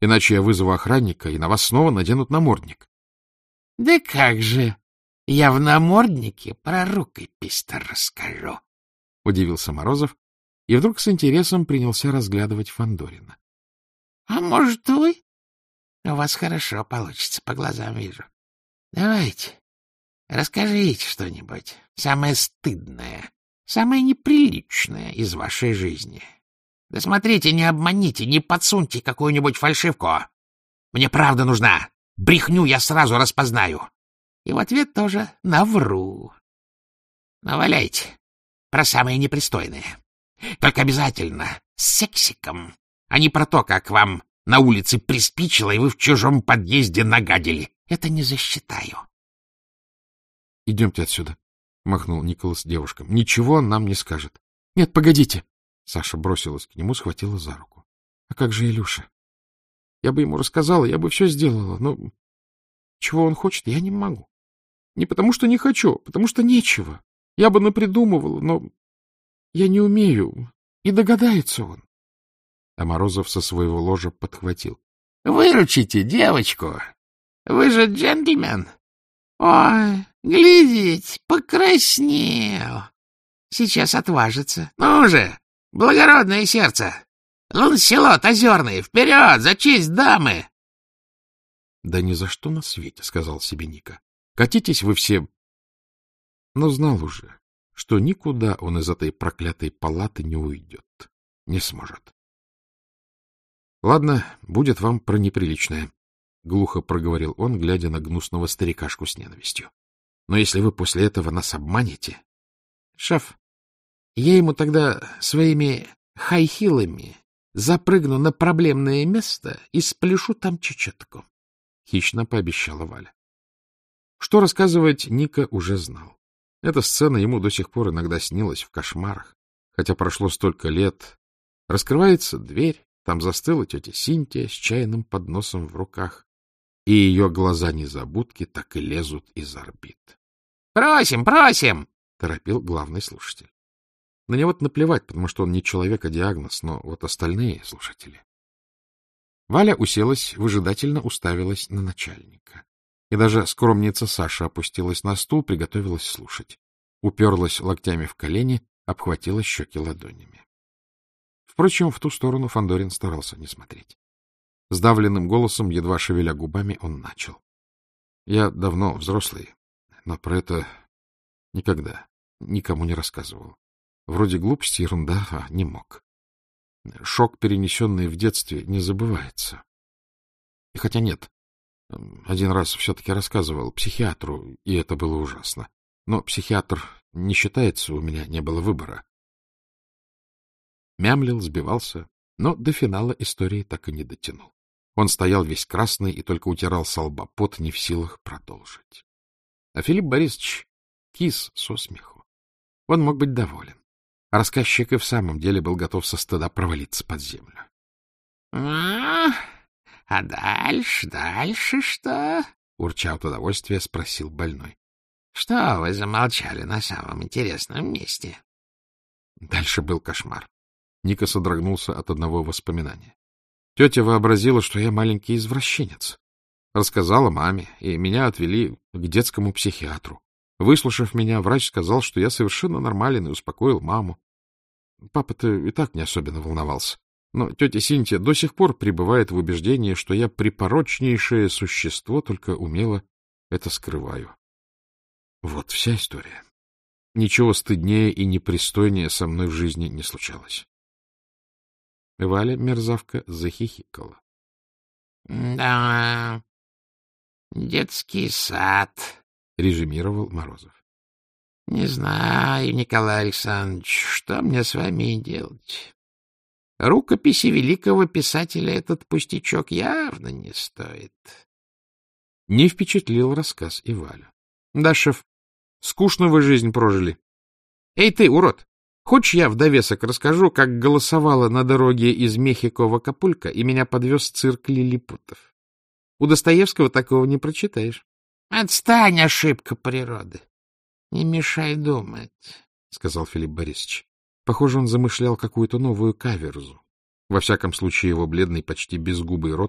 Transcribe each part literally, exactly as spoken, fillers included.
Иначе я вызову охранника, и на вас снова наденут намордник. — Да как же, я в наморднике про рукопись-то расскажу, — удивился Морозов, и вдруг с интересом принялся разглядывать Фандорина. — А может, вы? У вас хорошо получится, по глазам вижу. Давайте, расскажите что-нибудь, самое стыдное, самое неприличное из вашей жизни. Да смотрите, не обманите, не подсуньте какую-нибудь фальшивку. Мне правда нужна. Брехню я сразу распознаю. И в ответ тоже навру. Наваляйте про самое непристойное. Только обязательно с сексиком, а не про то, как вам на улице приспичило, и вы в чужом подъезде нагадили. Это не засчитаю. — Идемте отсюда, — махнул Николас девушкам. — Ничего он нам не скажет. — Нет, погодите. Саша бросилась к нему, схватила за руку. — А как же Илюша? Я бы ему рассказала, я бы все сделала, но чего он хочет, я не могу. Не потому что не хочу, потому что нечего. Я бы напридумывала, но я не умею, и догадается он. А Морозов со своего ложа подхватил. — Выручите девочку. Вы же джентльмен. Ой, глядите, покраснел. Сейчас отважится. Ну же, благородное сердце. Ланселот озерный, вперед, за честь дамы! — Да ни за что на свете, — сказал себе Ника. — Катитесь вы все. Но знал уже, что никуда он из этой проклятой палаты не уйдет, не сможет. — Ладно, будет вам про неприличное, — глухо проговорил он, глядя на гнусного старикашку с ненавистью. — Но если вы после этого нас обманете... — Шеф, я ему тогда своими хай-хилами запрыгну на проблемное место и спляшу там чечетку, — хищно пообещала Валя. Что рассказывать, Ника уже знал. Эта сцена ему до сих пор иногда снилась в кошмарах, хотя прошло столько лет. Раскрывается дверь, там застыла тетя Синтия с чайным подносом в руках, и ее глаза-незабудки так и лезут из орбит. — Просим, просим! — торопил главный слушатель. На него-то наплевать, потому что он не человек, а диагноз, но вот остальные слушатели. Валя уселась, выжидательно уставилась на начальника. И даже скромница Саша опустилась на стул, приготовилась слушать. Уперлась локтями в колени, обхватила щеки ладонями. Впрочем, в ту сторону Фандорин старался не смотреть. Сдавленным голосом, едва шевеля губами, он начал. — Я давно взрослый, но про это никогда никому не рассказывал. Вроде глупости, ерунда, а не мог. Шок, перенесенный в детстве, не забывается. И хотя нет, один раз все-таки рассказывал психиатру, и это было ужасно. Но психиатр не считается, у меня не было выбора. Мямлил, сбивался, но до финала истории так и не дотянул. Он стоял весь красный и только утирал со лба пот, не в силах продолжить. А Филипп Борисович кис со смеху. Он мог быть доволен. Рассказчик и в самом деле был готов со стыда провалиться под землю. — А дальше, дальше что? — урча от удовольствия спросил больной. — Что вы замолчали на самом интересном месте? Дальше был кошмар. Ника содрогнулся от одного воспоминания. Тетя вообразила, что я маленький извращенец. Рассказала маме, и меня отвели к детскому психиатру. Выслушав меня, врач сказал, что я совершенно нормален, и успокоил маму. Папа-то и так не особенно волновался. Но тетя Синтия до сих пор пребывает в убеждении, что я припорочнейшее существо, только умело это скрываю. Вот вся история. Ничего стыднее и непристойнее со мной в жизни не случалось. Валя, мерзавка, захихикала. — Да, детский сад, — резюмировал Морозов. — Не знаю, Николай Александрович, что мне с вами делать. Рукописи великого писателя этот пустячок явно не стоит. Не впечатлил рассказ и Валю. — Да, шеф, скучно вы жизнь прожили. Эй ты, урод, хочешь я в довесок расскажу, как голосовала на дороге из Мехико в Акапулько, и меня подвез цирк лилипутов? У Достоевского такого не прочитаешь. — Отстань, ошибка природы. Не мешай думать, — сказал Филипп Борисович. Похоже, он замышлял какую-то новую каверзу. Во всяком случае, его бледный, почти безгубый рот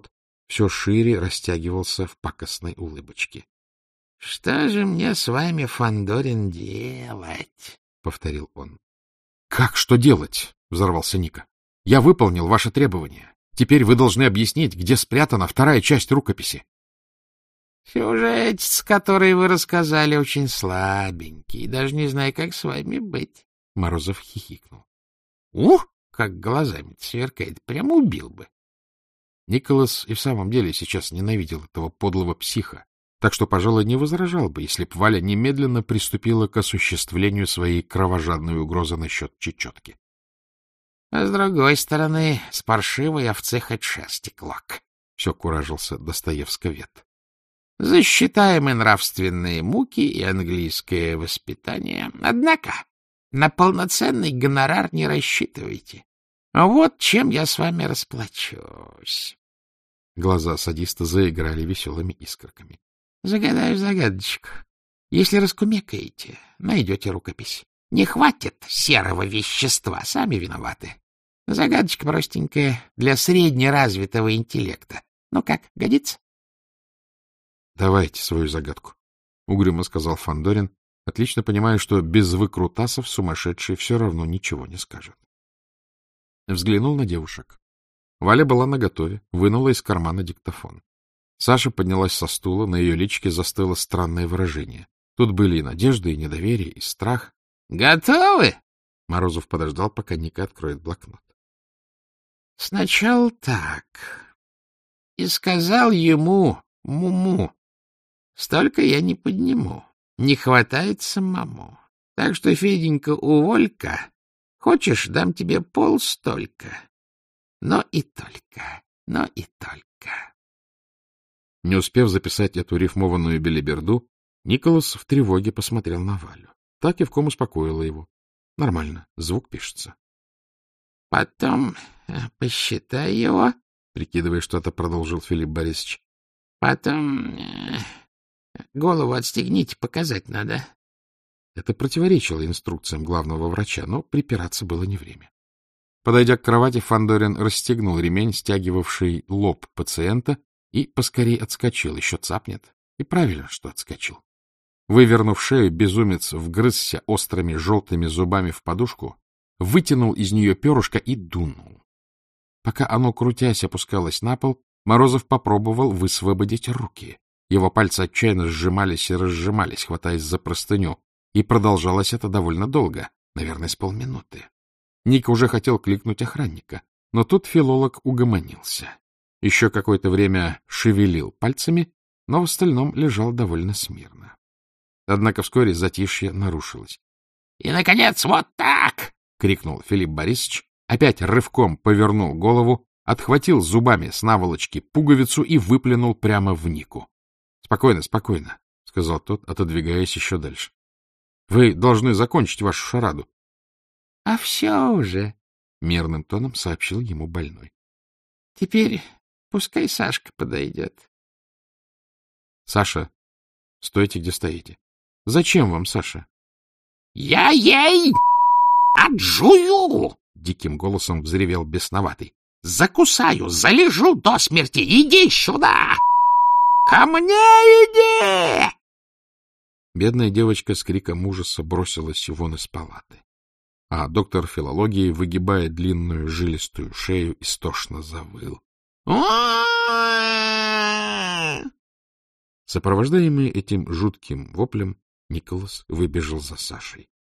все шире растягивался в пакостной улыбочке. — Что же мне с вами, Фандорин, делать? — повторил он. — Как что делать? — взорвался Ника. — Я выполнил ваше требование. Теперь вы должны объяснить, где спрятана вторая часть рукописи. — Сюжетец, который вы рассказали, очень слабенький, даже не знаю, как с вами быть. Морозов хихикнул. — Ух, как глазами сверкает, прямо убил бы. Николас и в самом деле сейчас ненавидел этого подлого психа, так что, пожалуй, не возражал бы, если б Валя немедленно приступила к осуществлению своей кровожадной угрозы насчет чечетки. — А с другой стороны, с паршивой овцы хоть шерсти клок, — все куражился Достоевсковед. — Засчитаем и нравственные муки, и английское воспитание. Однако на полноценный гонорар не рассчитывайте. Вот чем я с вами расплачусь. Глаза садиста заиграли веселыми искорками. — Загадаю загадочку. Если раскумекаете, найдете рукопись. Не хватит серого вещества, сами виноваты. Загадочка простенькая, для среднеразвитого интеллекта. Ну как, годится? — Давайте свою загадку, — угрюмо сказал Фандорин, отлично понимая, что без выкрутасов сумасшедший все равно ничего не скажет. Взглянул на девушек. Валя была наготове, вынула из кармана диктофон. Саша поднялась со стула, на ее личике застыло странное выражение. Тут были и надежда, и недоверие, и страх. — Готовы? Морозов подождал, пока Ника откроет блокнот. — Сначала так. И сказал ему, Муму, столько я не подниму, не хватает самому. Так что, Феденька, уволь-ка. Хочешь, дам тебе полстолько. Но и только, но и только. Не успев записать эту рифмованную белиберду, Николас в тревоге посмотрел на Валю. Та кивком успокоила его. Нормально, звук пишется. — Потом посчитай его, — прикидывая что-то, продолжил Филипп Борисович. — Потом э, голову отстегните, показать надо. Это противоречило инструкциям главного врача, но припираться было не время. Подойдя к кровати, Фандорин расстегнул ремень, стягивавший лоб пациента, и поскорей отскочил, еще цапнет. И правильно, что отскочил. Вывернув шею, безумец вгрызся острыми желтыми зубами в подушку, вытянул из нее перышко и дунул. Пока оно, крутясь, опускалось на пол, Морозов попробовал высвободить руки. Его пальцы отчаянно сжимались и разжимались, хватаясь за простыню, и продолжалось это довольно долго, наверное, с полминуты. Ника уже хотел кликнуть охранника, но тут филолог угомонился. Еще какое-то время шевелил пальцами, но в остальном лежал довольно смирно. Однако вскоре затишье нарушилось. — И, наконец, вот так! — крикнул Филипп Борисович, опять рывком повернул голову, отхватил зубами с наволочки пуговицу и выплюнул прямо в Нику. — Спокойно, спокойно, — сказал тот, отодвигаясь еще дальше. — Вы должны закончить вашу шараду. — А все уже, — мерным тоном сообщил ему больной. — Теперь пускай Сашка подойдет. — Саша, стойте, где стоите. Зачем вам, Саша? — Я ей отжую! — диким голосом взревел бесноватый. — Закусаю, залежу до смерти. Иди сюда! Ко мне иди! Бедная девочка с криком ужаса бросилась вон из палаты. А доктор филологии, выгибая длинную жилистую шею, истошно завыл. Сопровождаемый этим жутким воплем, Николас выбежал за Сашей.